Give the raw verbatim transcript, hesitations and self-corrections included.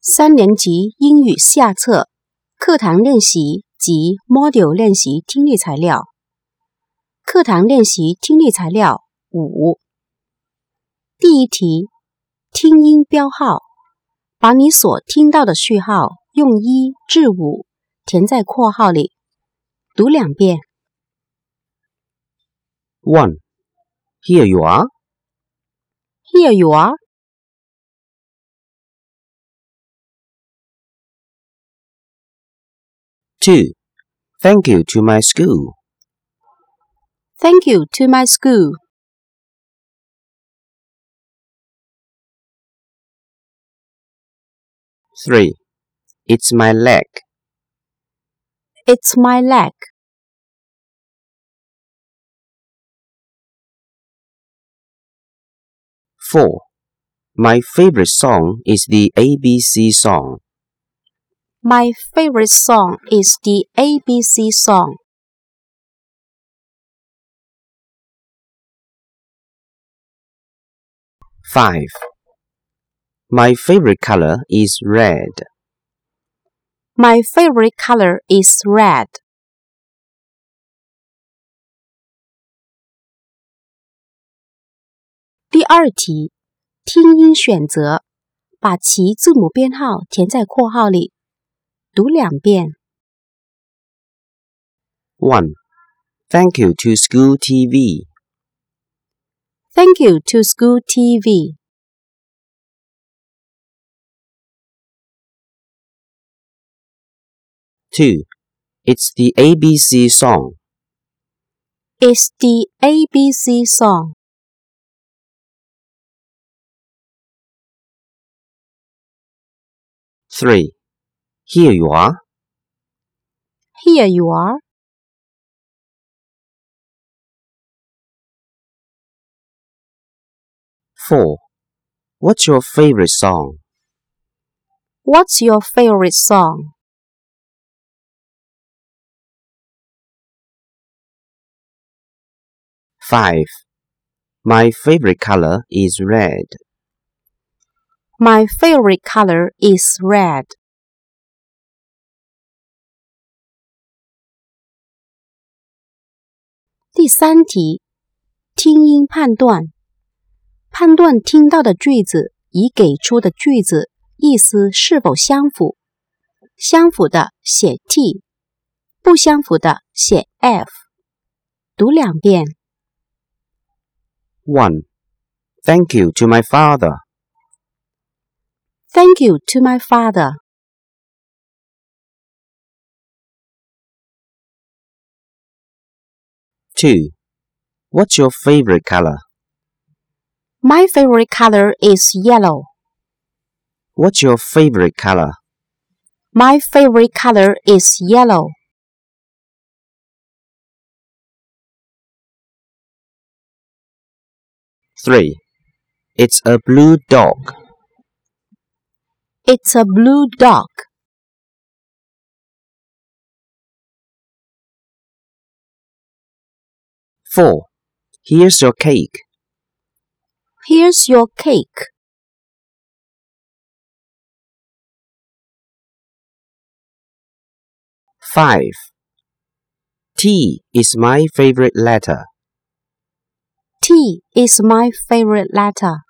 三年级英语下册课堂练习及 Module 练习听力材料。课堂练习听力材料五。第一题，听音标号，把你所听到的序号用一至五填在括号里，读两遍。 one. Here you are. Here you are. two. Thank you to my school. Thank you to my school. three. It's my leg. It's my leg. four. My favorite song is the A B C song. My favorite song is the A B C song. five. My favorite color is red. My favorite color is red. 第二题，听音选择，把其字母编号填在括号里，读两遍。 one. Thank you to school T V. Thank you to school T V. two. It's the A B C song. It's the A B C song. three. Here you are. Here you are. four. What's your favorite song? What's your favorite song? five. My favorite color is red. My favorite color is red. 第三题，听音判断，判断听到的句子与给出的句子意思是否相符，相符的写 T， 不相符的写 F。读两遍。 one. Thank you to my father. Thank you to my father. two. What's your favorite color? My favorite color is yellow. What's your favorite color? My favorite color is yellow. three. It's a blue dog. It's a blue dog. four. Here's your cake. Here's your cake. five. T is my favorite letter. T is my favorite letter.